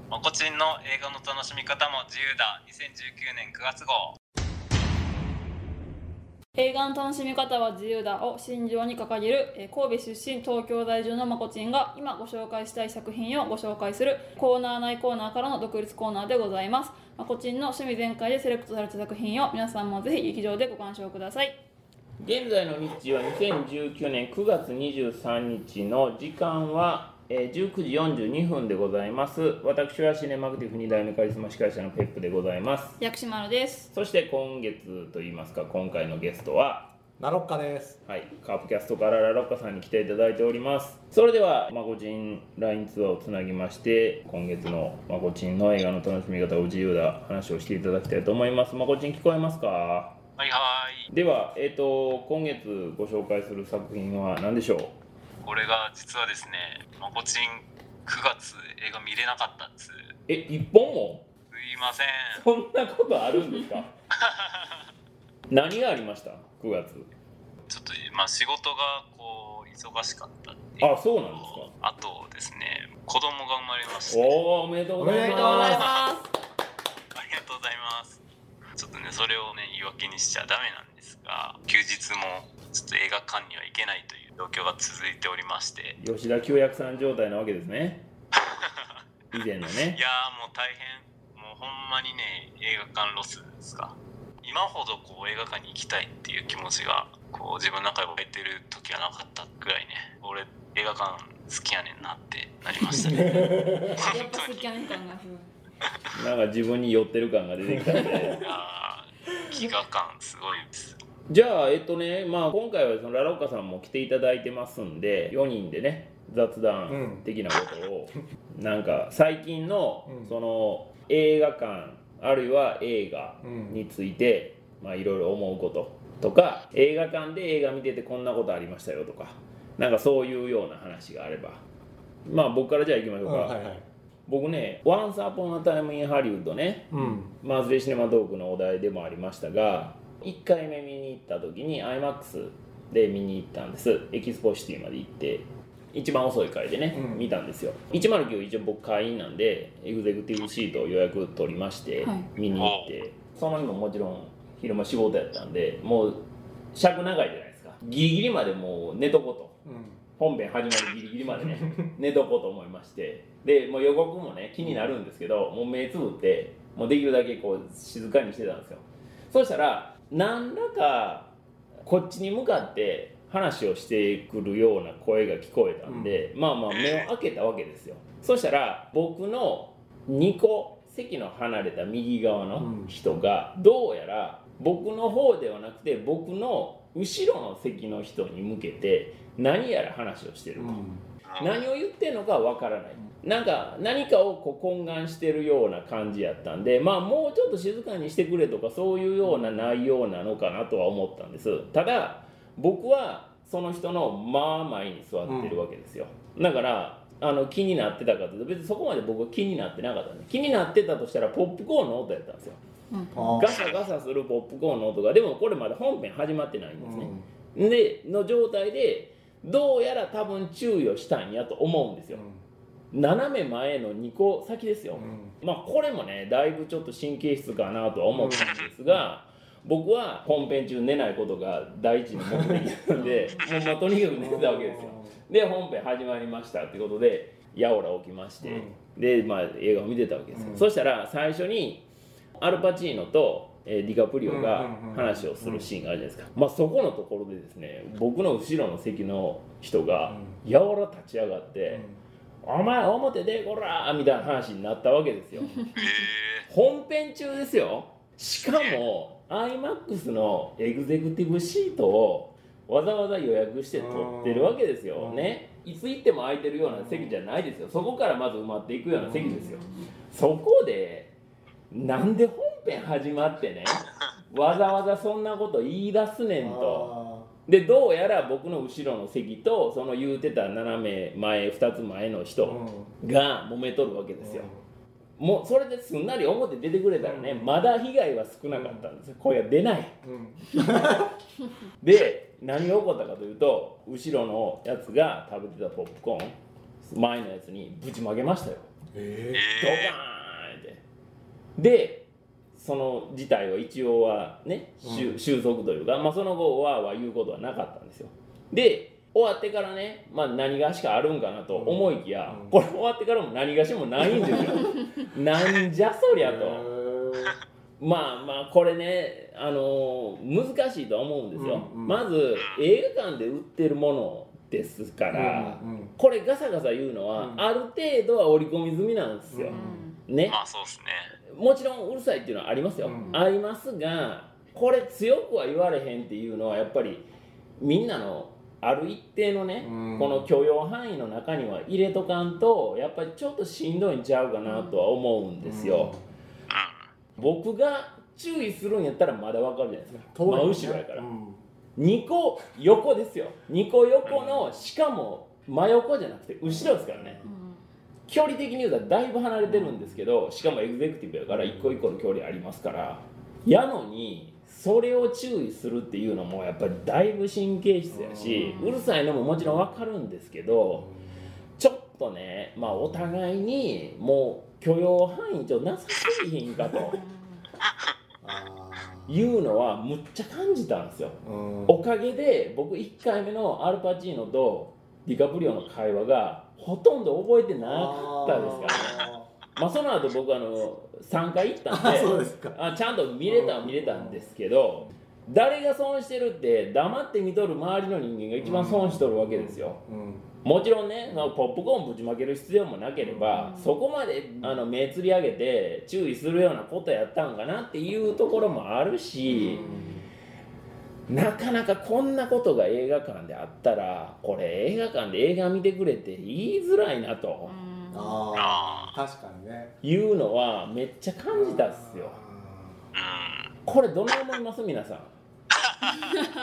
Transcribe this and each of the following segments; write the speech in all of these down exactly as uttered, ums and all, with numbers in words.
まこちんの映画の楽しみ方も自由だにせんじゅうきゅうねんくがつ号。 映画の楽しみ方は自由だを信条に掲げる神戸出身東京在住のまこちんが今ご紹介したい作品をご紹介するコーナー内コーナーからの独立コーナーでございます。まこちんの趣味全開でセレクトされた作品を皆さんもぜひ劇場でご鑑賞ください。 現在の日時はにせんじゅうきゅうねんくがつにじゅうさんにちの時間はじゅうくじよんじゅうにふんでございます。私はシネマクティブに代目カリスマ司会者のペップでございます。 薬師丸です。 そして今月といいますか今回のゲストはラロッカです。 はい、カープキャストからラロッカさんに来ていただいております。それではまこちん ライン ツアーをつなぎまして今月のまこちんの映画の楽しみ方を自由な話をしていただきたいと思います。まこちん聞こえますか？ はいはい。 では、えーと、今月ご紹介する作品は何でしょう？ これが実はですね、まこちんくがつ映画見れなかったっつ。 え、一本も？ すいません。 そんなことあるんですか？何がありました？くがつ。 ちょっとまあ仕事がこう忙しかったっていう。 あ、そうなんですか。 あとですね、子供が生まれまして。 おー、おめでとうございます。 おめでとうございます。 ありがとうございます。ちょっとねそれをね言い訳にしちゃダメなんですが、休日もちょっと映画館には行けないという状況が続いておりまして。 吉田久薬さん状態なわけですね。以前のね。 いやーもう大変、もうほんまにね映画館ロスですか。今ほどこう映画館に行きたいっていう気持ちがこう自分の中で湧いてる時はなかったぐらいね、俺映画館好きやねんなってなりましたね。 やっぱ好きやねん感がする。 なんか自分に寄ってる感が出てきたんで。 いやー飢餓感すごいです。 じゃあえっとね、まあ今回はそのラロッカさんも来ていただいてますんで、よにんでね雑談的なことを、うん、なんか最近のその映画館あるいは映画について、まあいろいろ思うこととか、映画館で映画見ててこんなことありましたよとか、なんかそういうような話があれば、まあ僕からじゃあ行きましょうか。はいはい、僕ね、Once Upon a Time in Hollywood ね、うん、マーズレーシネマトークのお題でもありましたが、いっかいめ見に行った時に アイマックス で見に行ったんです。エキスポシティまで行って一番遅い回でね、うん、見たんですよ。いちまるきゅう一応僕会員なんでエグゼクティブシートを予約取りまして、はい、見に行って、その日ももちろん昼間仕事やったんでもう尺長いじゃないですか。ギリギリまでもう寝とこと、うん、本編始まるギリギリまでね寝とこうと思いまして、でもう予告もね気になるんですけど、もう目つぶってもうできるだけこう静かにしてたんですよ。そしたら何らかこっちに向かって話をしてくるような声が聞こえたんで、うん、まあまあ目を開けたわけですよ。そしたら僕のにこ席の離れた右側の人がどうやら僕の方ではなくて僕の後ろの席の人に向けて何やら話をしてると、うん、何を言ってるのかわからない、なんか何かをこう懇願してるような感じやったんで、まあもうちょっと静かにしてくれとかそういうような内容なのかなとは思ったんです。ただ僕はその人の真前に座ってるわけですよ、うん、だからあの気になってたかというと別にそこまで僕は気になってなかったんで、気になってたとしたらポップコーンの音やったんですよ、うん、ガサガサするポップコーンの音が。でもこれまだ本編始まってないんですね、うん、での状態でどうやら多分注意をしたんやと思うんですよ、うん、斜め前のにこ先ですよ、うん、まあこれもねだいぶちょっと神経質かなとは思ったんですが、僕は本編中寝ないことが第一の目的なのでもうまあとにかく寝てたわけですよ。で本編始まりましたってことでやおら起きまして、うん、でまあ映画を見てたわけですよ、うん、そしたら最初にアルパチーノとディカプリオが話をするシーンがあるじゃないですか、まあ、そこのところでですね僕の後ろの席の人がやおら立ち上がって「お前表でこら!」みたいな話になったわけですよ本編中ですよ。しかも アイマックス のエグゼクティブシートをわざわざ予約して取ってるわけですよね。いつ行っても空いてるような席じゃないですよ。そこからまず埋まっていくような席ですよ。そこでなんで本編始まってねわざわざそんなこと言い出すねんと。でどうやら僕の後ろの席とその言うてた斜め前ふたつまえの人が揉めとるわけですよ。もうそれですんなり表出てくれたらね、うん、まだ被害は少なかったんですよ。声が出ない、うん、で何が起こったかというと後ろのやつが食べてたポップコーン前のやつにぶちまけましたよえドカーンってでその事態は一応はね、うん、収束というか、まあ、その後はは言うことはなかったんですよ。で終わってからね、まあ、何がしかあるんかなと思いきや、うん、これ終わってからも何がしもないんですよなんじゃそりゃとまあまあこれね、あのー、難しいとは思うんですよ、うんうん、まず映画館で売ってるものですから、うんうん、これガサガサ言うのは、うん、ある程度は織り込み済みなんですよ、うん、ね、 まあそうですね。 もちろんうるさいっていうのはありますよ、うん、ありますがこれ強くは言われへんっていうのはやっぱりみんなのある一定のね、うん、この許容範囲の中には入れとかんとやっぱりちょっとしんどいんちゃうかなとは思うんですよ、うん、僕が注意するんやったらまだわかるじゃないですか、真後ろやから、うん、にこ横ですよ、にこ横のしかも真横じゃなくて後ろですからね、うん、距離的に言うとだいぶ離れてるんですけど、しかもエグゼクティブやから一個一個の距離ありますから、やのにそれを注意するっていうのもやっぱりだいぶ神経質やし、うるさいのももちろん分かるんですけど、ちょっとね、まあお互いにもう許容範囲ちょっとなさすぎひんかというのはむっちゃ感じたんですよ。おかげで僕いっかいめのアルパチーノとディカプリオの会話がほとんど覚えてなかったですからね。まあその後僕あのさんかい行ったんで、 あ、そうですか。 あちゃんと見れたは見れたんですけど、誰が損してるって黙って見とる周りの人間が一番損しとるわけですよ、うんうん、もちろんねポップコーンぶちまける必要もなければ、うん、そこまであの目つり上げて注意するようなことやったんかなっていうところもあるし、なかなかこんなことが映画館であったらこれ映画館で映画見てくれって言いづらいなと、 あ確かにねいうのはめっちゃ感じたっすよ。これどう思います皆さん。いやいやもう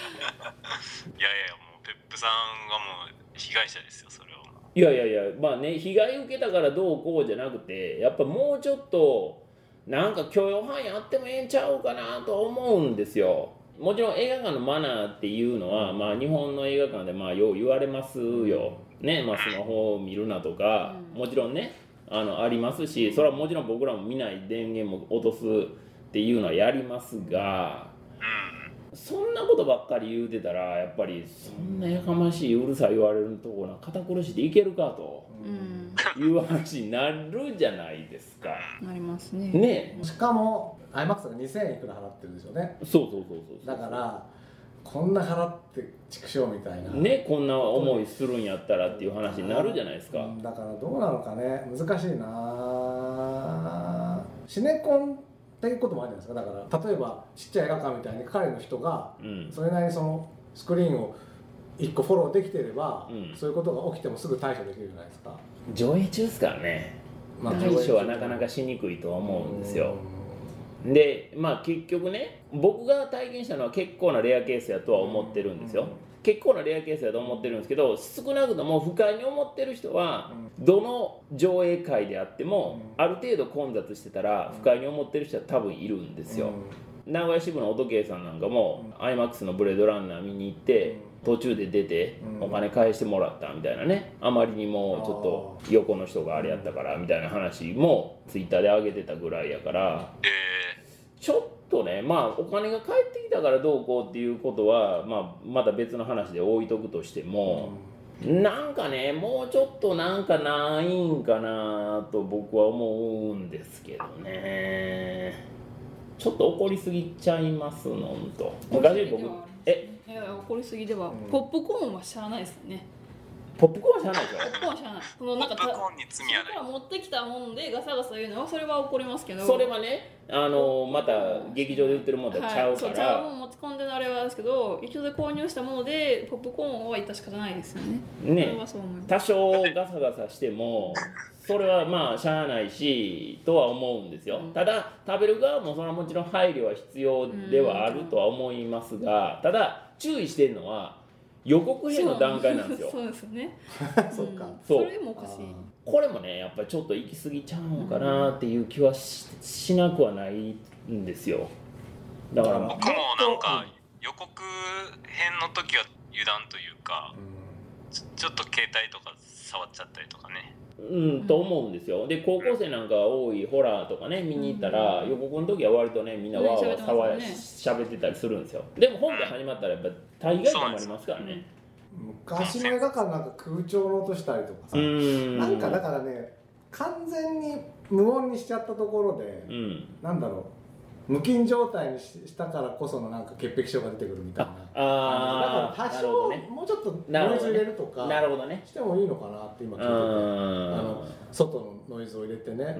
ペップさんがもう被害者ですよそれは。 いやいやいやまあね被害受けたからどうこうじゃなくてやっぱもうちょっとなんか許容範囲あってもええんちゃうかなと思うんですよ。もちろん映画館のマナーっていうのは、まあ、日本の映画館でまあよう言われますよ、ねまあ、スマホを見るなとか、うん、もちろんね あのありますし、それはもちろん僕らも見ない電源も落とすっていうのはやりますが、うん、そんなことばっかり言うてたらやっぱりそんなやかましいうるさい言われるところ堅苦しいでいけるかと、うん、いう話になるじゃないですか。 なりますね。 ねしかもアイマックス がにせんえんいくら払ってるんですよね。 そうそうそうそう。 だからこんな払って畜生みたいなね、こんな思いするんやったらっていう話になるじゃないですか。 だからどうなのかね、難しいな。シネコンっていうこともあるじゃないですか。だから例えばちっちゃい映画館みたいに彼の人がそれなりにそのスクリーンをいっこフォローできてれば、うん、そういうことが起きてもすぐ対処できるじゃないですか。 上映中ですからね、まあ、対処はなかなかしにくいとは思うんですよ。でまあ結局ね僕が体験したのは結構なレアケースやとは思ってるんですよ。結構なレアケースやと思ってるんですけど、少なくとも不快に思ってる人はどの上映会であってもある程度混雑してたら不快に思ってる人は多分いるんですよ。名古屋支部の音圭さんなんかも アイマックス のブレードランナー見に行って途中で出てお金返してもらったみたいなね、あまりにもちょっと横の人があれやったからみたいな話もツイッターで上げてたぐらいやから、ちょっとねまあお金が返ってきたからどうこうっていうことは、まあ、また別の話で置いとくとしても、なんかねもうちょっとなんかないんかなと僕は思うんですけどね。ちょっと怒りすぎちゃいますのんと。昔僕えいや怒りすぎでは、うん、ポップコーンはしゃあないですよね。 ポップコーンはしゃあないでしょ。 ポップコーンはしゃあない。そのなんかポップコーンに罪はない。 そこから持ってきたもんでガサガサ言うのはそれは怒りますけど。 それはねあのまた劇場で売ってるものとちゃうから。はい、そうちゃうもん持ち込んでのあれはですけど、劇場で購入したものでポップコーンは致し方ないですよね。 ね。 それはそう思います。 多少ガサガサしても。それはまあしゃあないしとは思うんですよ。ただ食べる側もそれはもちろん配慮は必要ではあるとは思いますが、ただ注意してるのは予告編の段階なんですよ。 そうですね。 そうか。 それもおかしい。 これもねやっぱりちょっと行き過ぎちゃうのかなっていう気は し, しなくはないんですよ。だから僕もなんか予告編の時は油断というか、うん、ち, ちょっと携帯とか触っちゃったりとかね。 うんと思うんですよ。で高校生なんか多いホラーとかね見に行ったら、うん、予告の時は割とねみんなわーわー騒いしゃべってたりするんですよ。でも本が始まったらやっぱ大概止まりますからね。 昔の映画館なんか空調の音したりとかさ、んなんかだからね完全に無音にしちゃったところで、うん、なんだろう無菌状態にしたからこそのなんか潔癖症が出てくるみたいな。ああだから多少、ね、もうちょっとノイズ入れるとかなるほど、ね、 してもいいのかなって今聞いてて、あの外のノイズを入れてね、うん、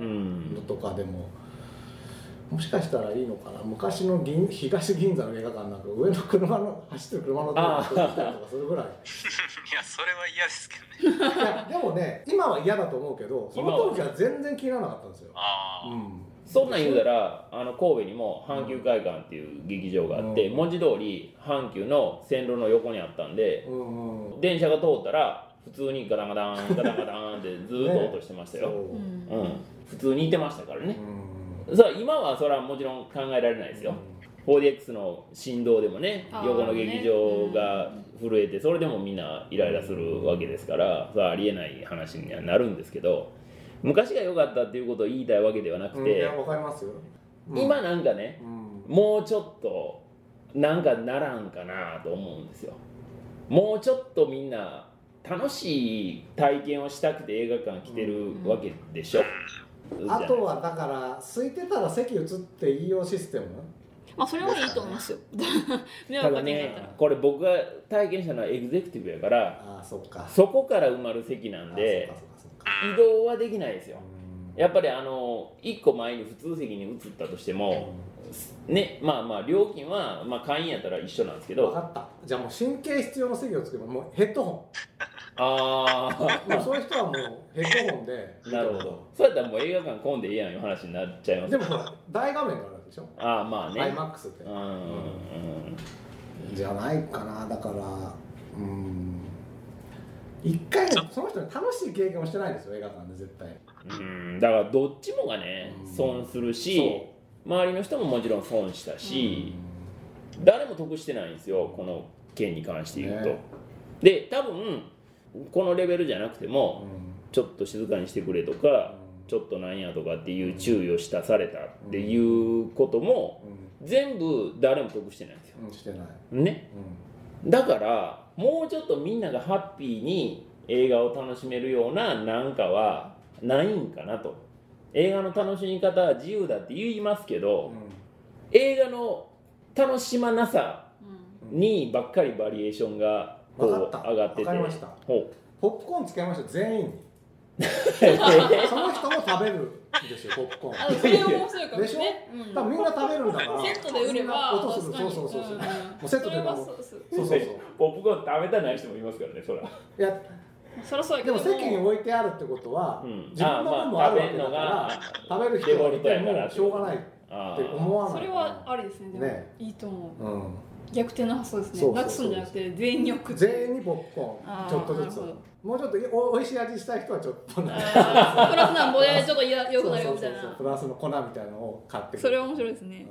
のとかでももしかしたらいいのかな。昔の銀東銀座の映画館なんか上の車の走ってる車の音が聞こえたりとかするぐらいいやそれは嫌ですけどねいやでもね今は嫌だと思うけどその時は全然気にならなかったんですよ。あ、 うん、そんなん言うたらあの神戸にも阪急会館っていう劇場があって、うん、文字通り阪急の線路の横にあったんで、うんうん、電車が通ったら普通にガタンガタンガタンガタンってずっと音してましたよ、ねうん、普通にいてましたからね、うん、そう今はそれはもちろん考えられないですよ、うん、フォーディーエックス の振動でもね横の劇場が震えてそれでもみんなイライラするわけですからそれはありえない話にはなるんですけど昔が良かったっていうことを言いたいわけではなくて、うん、いやわかりますよ、 うん、今なんかね、うん、もうちょっとなんかならんかなと思うんですよ。もうちょっとみんな楽しい体験をしたくて映画館来てるわけでしょ、 うん、あとはだから空いてたら席移っていいよシステム、 まあそれはいいと思いますよただねこれ僕が体験したのはエグゼクティブやからあそっかそこから埋まる席なんで移動はできないですよ。やっぱりあのいっこまえに普通席に移ったとしてもねまあまあ料金はまあ会員やったら一緒なんですけど分かった。じゃあもう神経必要な席を作ればもうヘッドホンああもうそういう人はもうヘッドホンでなるほどそうやったらもう映画館混んでいいやんいう話になっちゃいます。 でもほら大画面があるわけでしょ。 ああまあねアイマックス ってうん、うん、じゃないかな。だからうん一回その人に楽しい経験をしてないんですよ映画館で絶対。 うんだからどっちもがね損するし周りの人ももちろん損したし誰も得してないんですよこの件に関して言うと、ね、で多分このレベルじゃなくても、うん、ちょっと静かにしてくれとか、うん、ちょっとなんやとかっていう注意をしたされたっていうことも、うん、全部誰も得してないんですよ、 うん、してないね、うん、だからもうちょっとみんながハッピーに映画を楽しめるようななんかはないんかなと。映画の楽しみ方は自由だって言いますけど、うん、映画の楽しまなさにばっかりバリエーションがこう上がってて、 分かりました。ポップコーンつけました全員にその人も食べるんですよポップコーン。 あそれ面白いかもね。 でしょ、うん、多分みんな食べるんだからセットで売れば音する。そうそうそうそう、うん、もうセットでもそうそうそう、 ポップコーン食べたない人もいますからねそら。いやそりゃそうやけどでも席に置いてあるってことは、うん、自分の分もあるわけだから、食べる人がいてもしょうがないって思わない。 それはありですね。でもねいいと思う、うん、逆転の発想ですね。なくすんじゃなくて全員に送って全員にポップコーンちょっとずつもうちょっとお, おいしい味したい人はちょっとねプラスなんぼでちょっとよくなるよみたいなプラスの粉みたいなのを買ってくる。 それは面白いですね。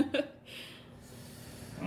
うん、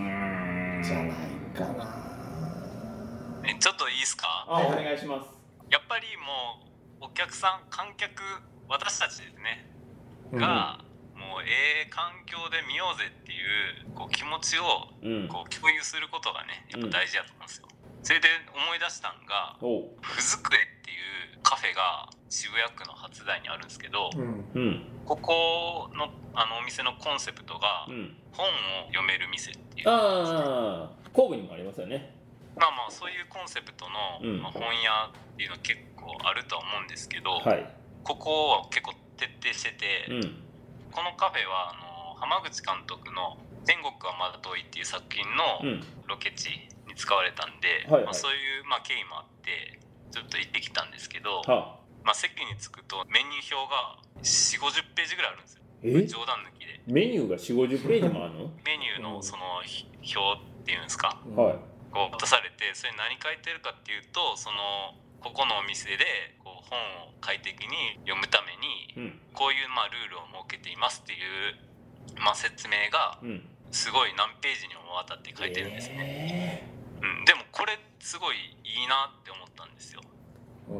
じゃないかな。 ちょっといいですか。 あ、お願いします。 やっぱりもうお客さん観客私たちですね、うん、がもうええ環境で見ようぜっていうこう気持ちをこう共有することがねやっぱ大事だと思うんですよ、うん、それで思い出したんがふずくえっていうカフェが渋谷区の初台にあるんですけど、うんうん、ここのあのお店のコンセプトが、うん、本を読める店っていう。 ああ神戸にもありますよね。 まあまあそういうコンセプトの、うんまあ、本屋っていうのは結構あるとは思うんですけど、はい、ここは結構徹底してて、うん、このカフェはあの浜口監督の「天国はまだ遠い」っていう作品のロケ地に使われたんで、うんまあ、そういう、まあ、経緯もあってちょっと行ってきたんですけど、はあまあ、席に着くとメニュー表がよんじゅうごじゅっページぐらいあるんですよ。え冗談抜きでメニューがよんじゅうごじゅっページもあるのメニューのその表っていうんですか、 はい、 こう渡されてそれ何書いてるかっていうとそのここのお店でこう本を快適に読むためにこういうまあルールを設けていますっていうまあ説明がすごい何ページにもわたって書いてるんですね、えーうん、でもこれすごいいいなって思ったんですよ。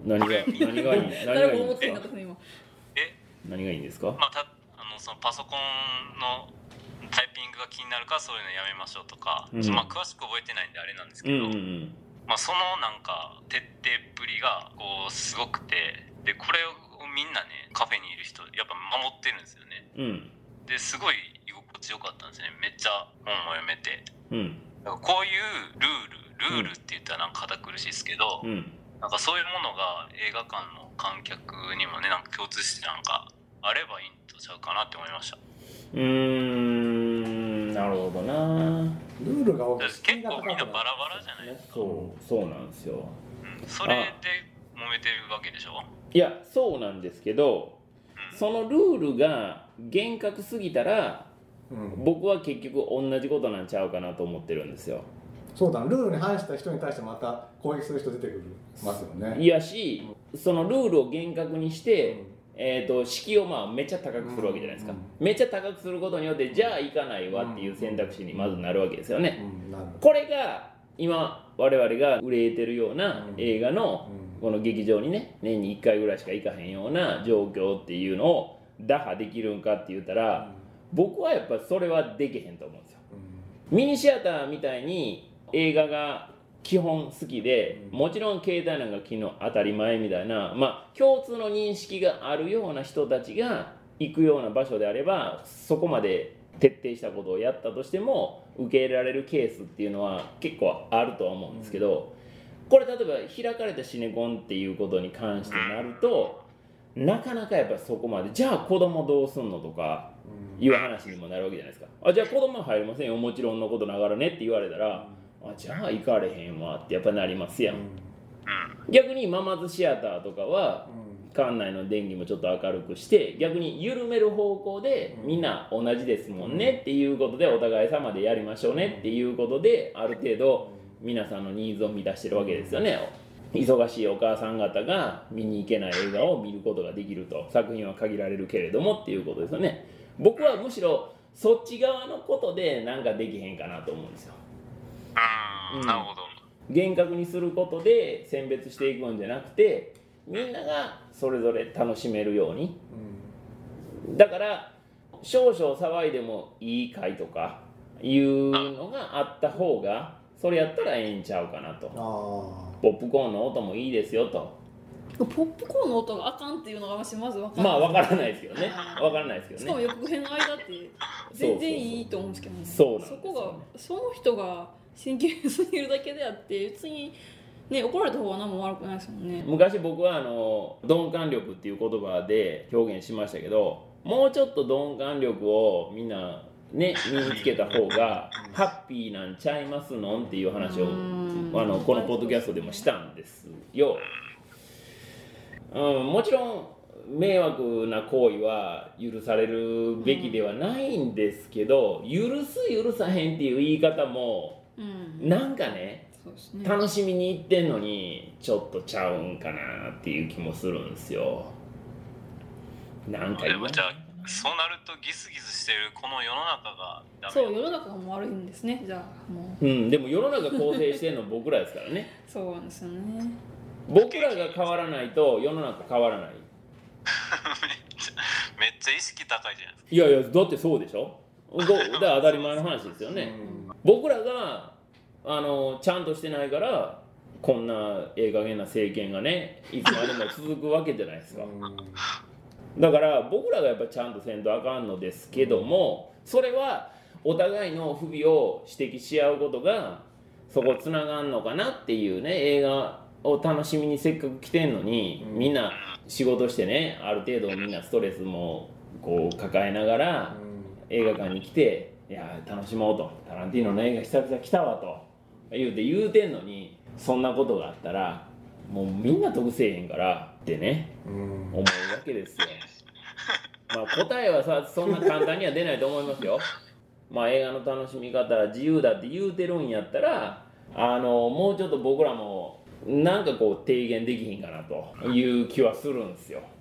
何が何がいい何がいいんですか？ え何がいいんですか？ まあ、たあのそのパソコンのタイピングが気になるからそういうのやめましょうとか、うん、まあ、詳しく覚えてないんであれなんですけど、うんうんうん、まあ、そのなんか徹底っぷりがこうすごくて、でこれをみんなねカフェにいる人やっぱ守ってるんですよね、うん、ですごい居心地よかったんですね。めっちゃ本も読めて、うん、だからこういうルールルールって言ったらなんか堅苦しいですけど、うん、なんかそういうものが映画館の観客にもねなんか共通してなんかあればいいんとちゃうかなって思いました。 うーん、なるほどな。 ルールが多くて結構みんなバラバラじゃないですか。 そうそうなんですよ、 うん、それで揉めてるわけでしょ。 いやそうなんですけど、うん、そのルールが厳格すぎたら、うん、僕は結局同じことなんちゃうかなと思ってるんですよ。 そうだ、ルールに反した人に対してまた攻撃する人出てくるますよね。 いやし、そのルールを厳格にして、うん、えーと、敷居をまあめっちゃ高くするわけじゃないですか、うんうん、めっちゃ高くすることによってじゃあ行かないわっていう選択肢にまずなるわけですよね、うんうん、これが今我々が憂えてるような映画のこの劇場にね年にいっかいぐらいしか行かへんような状況っていうのを打破できるんかって言ったら、僕はやっぱそれはできへんと思うんですよ。ミニシアターみたいに映画が基本好きで、もちろん携帯なんか昨日当たり前みたいな、まあ共通の認識があるような人たちが行くような場所であれば、そこまで徹底したことをやったとしても受け入れられるケースっていうのは結構あるとは思うんですけど、これ例えば開かれたシネコンっていうことに関してなると、なかなかやっぱそこまでじゃあ子供どうすんのとかいう話にもなるわけじゃないですか。あ、じゃあ子供は入りませんよ、もちろんのことながらねって言われたら、あ、じゃあ行かれへんわってやっぱなりますやん、うん、逆にママズシアターとかは、うん、館内の電気もちょっと明るくして逆に緩める方向で、うん、みんな同じですもんねっていうことでお互い様でやりましょうねっていうことである程度皆さんのニーズを満たしてるわけですよね。忙しいお母さん方が見に行けない映画を見ることができると、作品は限られるけれどもっていうことですよね。僕はむしろそっち側のことでなんかできへんかなと思うんですよ。 うん、なるほど。 厳格にすることで選別していくんじゃなくて、みんながそれぞれ楽しめるように、うん、だから少々騒いでもいい回とかいうのがあった方がそれやったらええんちゃうかなと。あ、ポップコーンの音もいいですよと。 ポップコーンの音があかんっていうのがまず分からない。 まあ分からないですけどね。分からないですけどね。 しかも予告編の間って全然いいと思うんですけどね。 そうなんですよ。 そこがその人が神経すぎるだけであって別にね怒られた方は何も悪くないですもんね。 昔僕はあの鈍感力っていう言葉で表現しましたけど、もうちょっと鈍感力をみんなね身につけた方がハッピーなんちゃいますのんっていう話をあのこのポッドキャストでもしたんですよ。うん、もちろん迷惑な行為は許されるべきではないんですけど、許す許さへんっていう言い方も、うん、なんかね、そうですね、楽しみに行ってんのにちょっとちゃうんかなっていう気もするんですよ。なんかでもじゃあそうなるとギスギスしてるこの世の中がダメ。 そう、世の中がもう悪いんですね。じゃあもう、うん、でも世の中構成してるの僕らですからね。 そうなんですよね。 僕らが変わらないと世の中変わらない。めっちゃめっちゃ意識高いじゃないですか。 いやいや、だってそうでしょ。だから当たり前の話ですよね。僕らがあのちゃんとしてないからこんなええ加減な政権がねいつまでも続くわけじゃないですか。だから僕らがやっぱちゃんとせんとあかんのですけども、それはお互いの不備を指摘し合うことがそこつながんのかなっていうね。映画を楽しみにせっかく来てんのに、うん、みんな仕事してねある程度みんなストレスもこう抱えながら、うん、映画館に来ていや楽しもうと、タランティーノの映画久々来たわと言うて言うてんのに、そんなことがあったらもうみんな得せえへんからってね、うん、思うわけですよ。まあ答えはさそんな簡単には出ないと思いますよ。まあ映画の楽しみ方は自由だって言うてるんやったら、あのもうちょっと僕らもなんかこう提言できひんかなという気はするんですよ。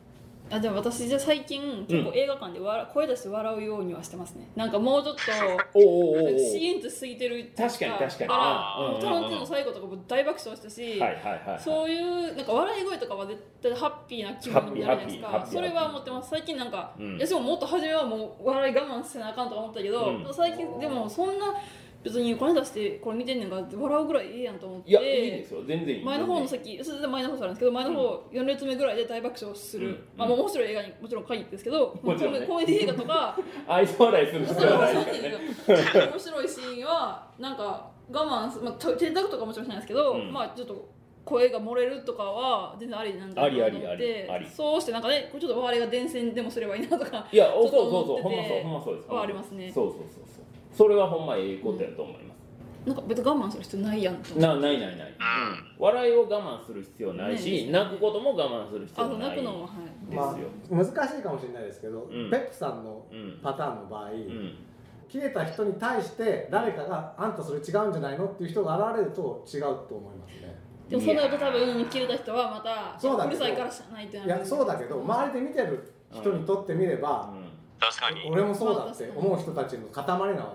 あでも私じゃ最近結構映画館で笑、うん、声出して笑うようにはしてますね。なんかもうちょっとおおシーンと過ぎてるっていうか、 確かに確かに。 だからトランティーノの最後とかも大爆笑したし、 はいはいはいはい、 そういうなんか笑い声とかは絶対ハッピーな気分になるじゃないですか。それは思ってます。最近なんか、うん、いやでももっと初めはもう笑い我慢せなあかんとか思ったけど、うん、最近でもそんな別に声出してこれ見てんねんから笑うぐらいいいやんと思って。 いやいいですよ、全然いい。 前の方の席、それで前の方あるんですけど、前の方よん列目ぐらいで大爆笑する、うん、まあ面白い映画にもちろん限ってですけど、もちろん、ね、コメディ映画とか愛想笑いする必要はないですからね。 面白いシーンはなんか我慢す、まあ手だくとかもちろんしないですけど、うん、まあちょっと声が漏れるとかは全然ありなんだなと思ってそうしてなんかねちょっと周りが伝染でもすればいいなとかいやそうそうそうほんまそうほんまそうですはありますね。 そうそうそうそうそれはほんまええことやと思います、 うん、なんか別に我慢する必要ないやんとなないないない、うん、笑いを我慢する必要ないし、ね、泣くことも我慢する必要ないあ泣くのもはいですよ、 まあ、難しいかもしれないですけど、うん、ペップさんのパターンの場合、うん切れた人に対して誰かがあんたそれ違うんじゃないのっていう人が現れると違うと思いますね。 でもその後多分切れた人はまたそううるさいからしかないってなる。 いやそうだけど周りで見てる人にとってみれば、うん、 確かに俺もそうだって思う人たちの塊なわけだから、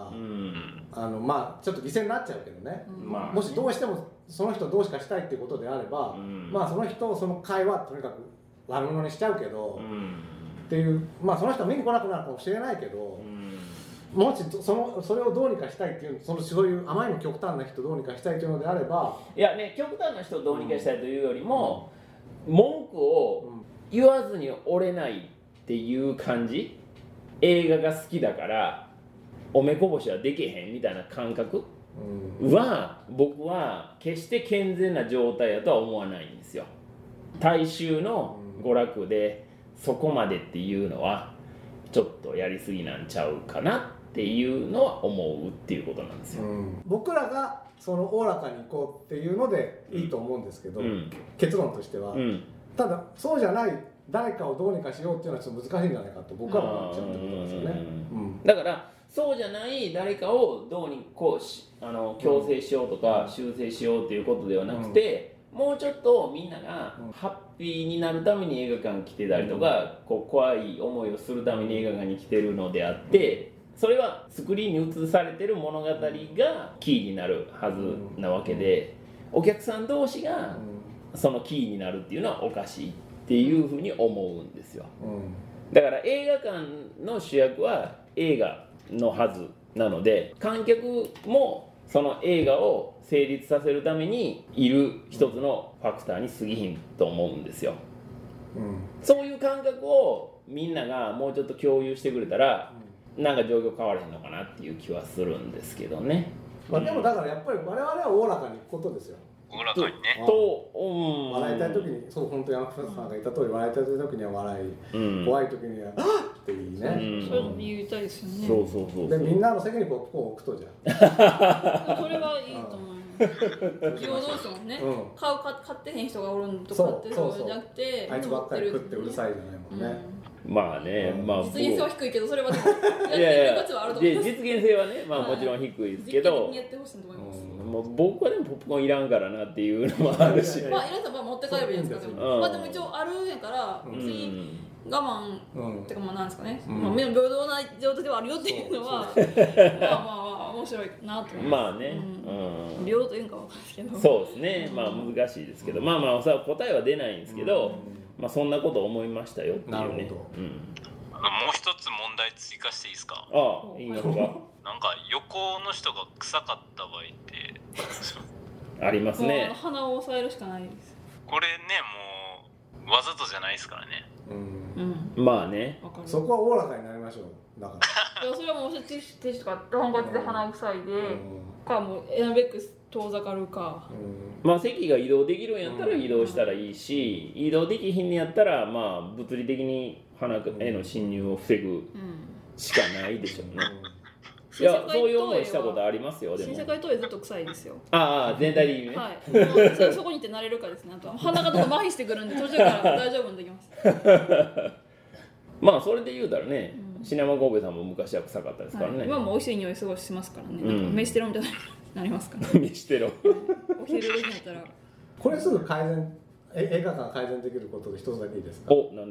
うん、あのまあちょっと犠牲になっちゃうけどね、うん、もしどうしてもその人どうしかしたいっていうことであれば、うん、まあその人その会話とにかく悪者にしちゃうけど、うん、っていうまあその人は見に来なくなるかもしれないけど、うんもしそのそれをどうにかしたいっていうそのそういうあまりに極端な人をどうにかしたいというのであればいやね極端な人をどうにかしたいというよりも、うん、文句を言わずに折れないっていう感じ映画が好きだからおめこぼしはできへんみたいな感覚は、うん、僕は決して健全な状態だとは思わないんですよ。大衆の娯楽でそこまでっていうのはちょっとやりすぎなんちゃうかなっていうのは思うっていうことなんですよ、うん、 僕らがそのおおらかに行こうっていうのでいいと思うんですけど、うん、結論としては、うん、ただそうじゃない誰かをどうにかしようっていうのはちょっと難しいんじゃないかと僕は思っちゃうってことですよね、 うん、だからそうじゃない誰かをどうにこうしあの強制しようとか修正しようっていうことではなくて、もうちょっとみんながハッピーになるために映画館来てたりとか、こう怖い思いをするために映画館に来てるのであって、それはスクリーンに映されてる物語がキーになるはずなわけで、お客さん同士がそのキーになるっていうのはおかしいっていうふうに思うんですよ。だから映画館の主役は映画のはずなので、観客もその映画を成立させるためにいる一つのファクターに過ぎひんと思うんですよ、うん、そういう感覚をみんながもうちょっと共有してくれたら、うん、なんか状況変わらへんのかなっていう気はするんですけどね、 まあ、でもだからやっぱり我々はおおらかにいくことですよ。 おおらかにねと、うん、 笑いたい時にそう本当に山下さんが言った通り笑いたい時には笑い、うん、怖い時には「あっ!」っていいね、 うん、それ言いたいですよね。 そうそうそうでみんなの席にポップコーンを置くとじゃんそれはいいと思います。平等ですもんね、うん、買う買ってへん人がおるのと買ってる人じゃなくてあいつばっかり食ってうるさいじゃないもんね、 うん、まあね、うん、まあ実現性は低いけどそれはでもやってる価値はあると思います。 実現性はね、まあもちろん低いですけど、 やってほしいと思います、 うん、もう僕はでもポップコーンいらんからなっていうのもあるし、 まあいらん人は持って帰ればいいんですけど、まあでも一応あるんやから別に我慢ってかまあなんですかね、うん、まあ平等な状態ではあるよっていうのはまあまあ面白いなと思います。 まあね、 うん、平等というか分かんないけど、 そうですね、まあ難しいですけど、まあまあさ答えは出ないんですけど、まあそんなこと思いましたよっていうね。 なるほど、うん、 もう一つ問題追加していいですか。 ああいいのか。 なんか横の人が臭かった場合ってありますね。 鼻を押さえるしかないです。 これねもうわざとじゃないですからね。 うん、まあねそこはおおらかになりましょう。だからそれはもうティッシュティッシュとかハンカチで鼻臭いで、うん、かもうなるべく遠ざかるか、 うん、まあ席が移動できるんやったら移動したらいいし、うん、移動できひんのやったらまあ物理的に鼻への侵入を防ぐしかないでしょうね、うん、いやそういう思いしたことありますよ。でも新社会トイレずっと臭いですよ。 ああ全体的にね、 はい、そこに行って慣れるかですね。あと鼻がどんどん麻痺してくるんで途中から大丈夫にできますまあそれで言うたらね、うん、シネマ神戸さんも昔は臭かったですからね、はい、 今も美味しい匂いすごいしますからね、うん、なんか飯テロみたいになりますから、 ね、飯テロお昼時にやったらこれすぐ改善映画館改善できることで一つだけいいですか。 お何ですか。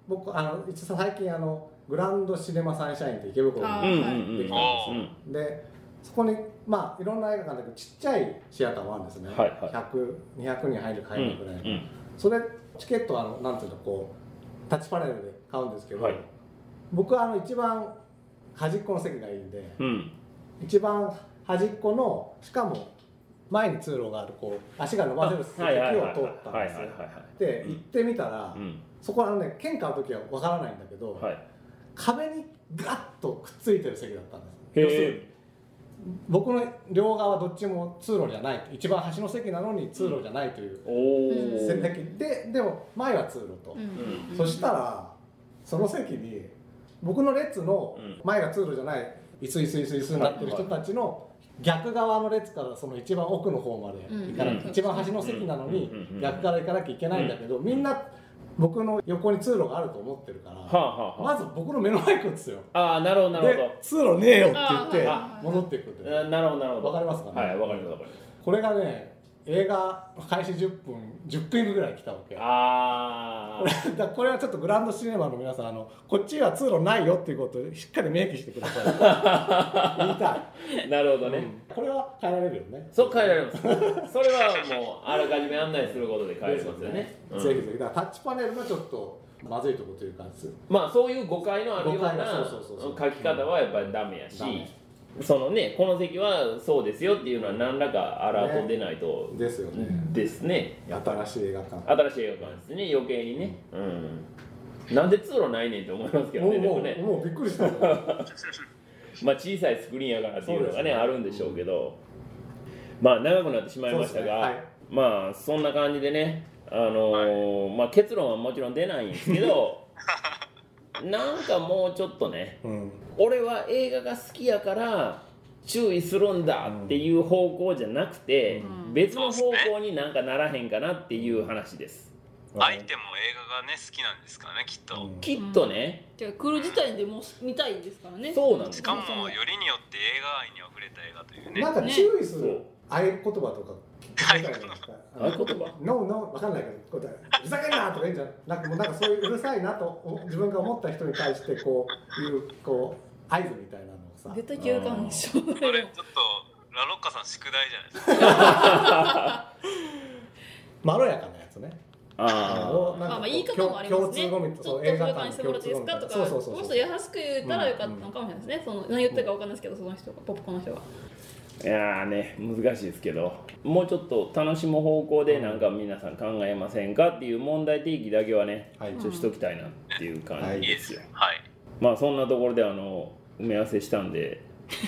僕あの一応最近あのグランドシネマサンシャインって池袋にできたんですよ。でそこにまあいろんな映画館だけどちっちゃいシアターもあるんですね。はいはい、ひゃく、にひゃくにん入る会場ぐらいの、うんうん、それチケットはあのなんていうのこうタッチパネルで買うんですけど、はい、僕はあの一番端っこの席がいいんで、うん、一番端っこのしかも前に通路があるこう足が伸ばせる席を通ったんですよ。で行ってみたら、うん、そこはあのね券買う時はわからないんだけど、はい、壁にガッとくっついてる席だったんです。要するに僕の両側どっちも通路じゃない、一番端の席なのに通路じゃないという選択で、でも前は通路と、うん、そしたらその席に僕の列の前が通路じゃない椅子椅子椅子椅子になってる人たちの逆側の列からその一番奥の方まで行かない、うん、一番端の席なのに逆から行かなきゃいけないんだけど、みんな僕の横に通路があると思ってるから、はあはあ、まず僕の目の前行くんですよ。 ああ、なるほどなるほど。 通路ねえよって言って戻っていくって。 なるほどなるほど。 わかりますかね。 はい、わかりますわかります。 これがね、映画開始じゅっぷん、じゅっぷんぐらい来たわけ。ああ。これだこれはちょっとグランドシネマの皆さん、あのこっちは通路ないよっていうことをしっかり明記してください。言いたい。なるほどね、 うん。これは変えられるよね。 そう変えられます。それはもうあらかじめ案内することで変えれますよね。 うん、ぜひぜひ。だからタッチパネルがちょっとまずいところというか、 まあそういう誤解のあるような書き方はやっぱりダメやし、そのねこの席はそうですよっていうのは何らかアラート出ないと、 ね、ですよね。 ですね。 新しい映画館。 新しい映画館ですね。余計にね。うん。なんで通路ないねんって思いますけどね。 もうもう、もうびっくりした。 まあ小さいスクリーンやからっていうのがねあるんでしょうけど、まあ長くなってしまいましたが、ねはい、まあそんな感じでね。あのーはい、まあ結論はもちろん出ないんですけどなんかもうちょっとね、うん、俺は映画が好きやから注意するんだっていう方向じゃなくて、うん、別の方向になんかならへんかなっていう話です。 相手も映画がね好きなんですからねきっと、 うん、きっとね、 うん、来る時点でもう見たいですからね。 そうなんです。 しかもよりによって映画愛にあふれた映画というね、 なんか注意する合言葉とか合言葉合言葉ノーノーわかんないけど答えふざけんなとかいいんじゃん。なんかもうなんかそういううるさいなと自分が思った人に対してこういうこう合図みたいなのをさ。 絶対休館でしょ。 これちょっとラロッカさん宿題じゃないですか。 まろやかなやつね。 ああ、まあまあ言い方もありますね。ちょっと映画館にしてもらっていいですかとか、もうちょっと優しく言ったらよかったのかもしれないですね。その何言ってるかわかんないですけど、その人がポップコの人が。 いやーね難しいですけど、もうちょっと楽しむ方向でなんか皆さん考えませんかっていう問題提起だけはね、はい、ちょっとしときたいなっていう感じですよ。 はい、 まあそんなところであの埋め合わせしたんで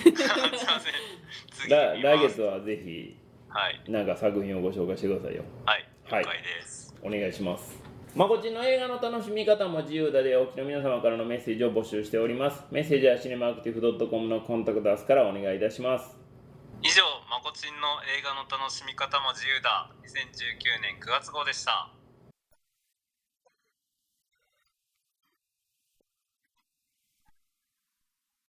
来月はぜひなんか作品をご紹介してくださいよ。 はい、了解です。 お願いします。まこちの映画の楽しみ方も自由だでお聞きの皆様からのメッセージを募集しております。メッセージはシネマアクティブドットコムのコンタクトアスからお願いいたします。 以上、まこちんの映画の楽しみ方も自由だにせんじゅうきゅうねんくがつ号でした。